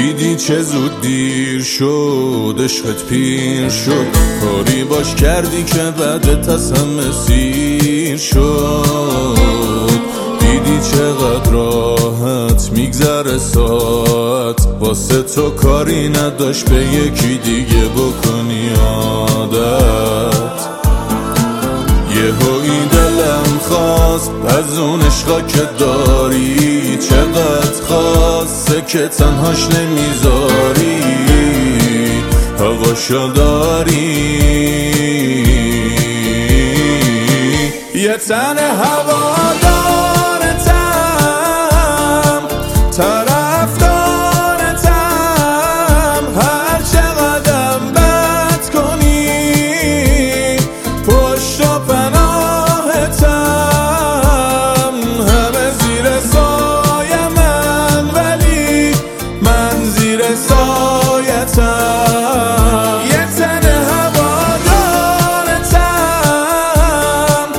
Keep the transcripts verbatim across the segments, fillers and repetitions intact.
دیدی چه زود دیر شد، عشقت پیر شد، کاری باش کردی که بعدت از همه سیر شد. دیدی چقدر راحت میگذره ساعت، واسه تو کاری نداشت به یکی دیگه بکنی عادت. یهویی دلم خواست از اون عشقا که داری، چقدر خواسته که تنهاش نمیذاری، هواشو داری. یه تن هوادارتم، طرفدارتم، هر چقدرم بد کنی پشت و پناهتم. همه زیر سایه من ولی من زیر سایتم. یه تن هوادارتم،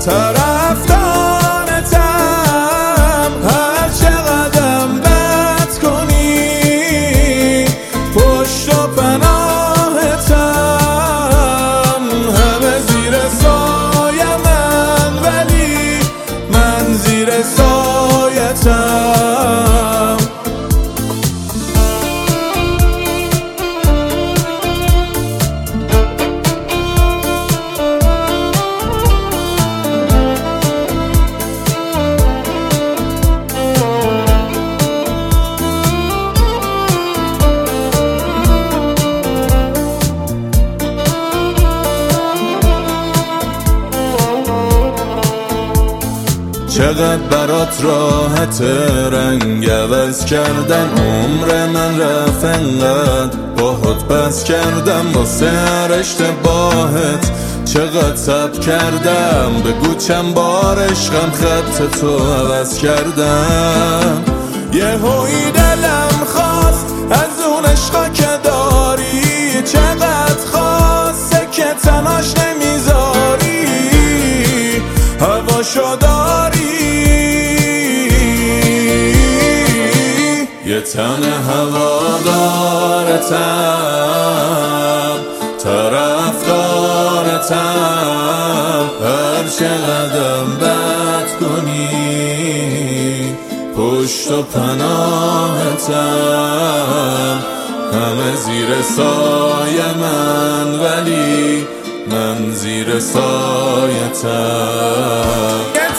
طرفدارتم، هر چقدرم بد کنی پشت و پناهتم. همه زیر سایه من ولی من زیر سایتم. چقدر برات راحت رنگ عوض کردن، عمر من رفت انقدر باهات بس کردم. واسه هر اشتباهت چقدر صبر کردم، بگو چند بار عشقم خط تو عوض کردم. یهویی دلم خواست از اون عشقا که داری، چقدر خواسته که تنهاش نمیذاری، هواشو داری. یه تن هوادارتم، طرفدارتم، هر چقدرم بد کنی پشت و پناهتم. همه زیر سایه من ولی من زیر سایتم.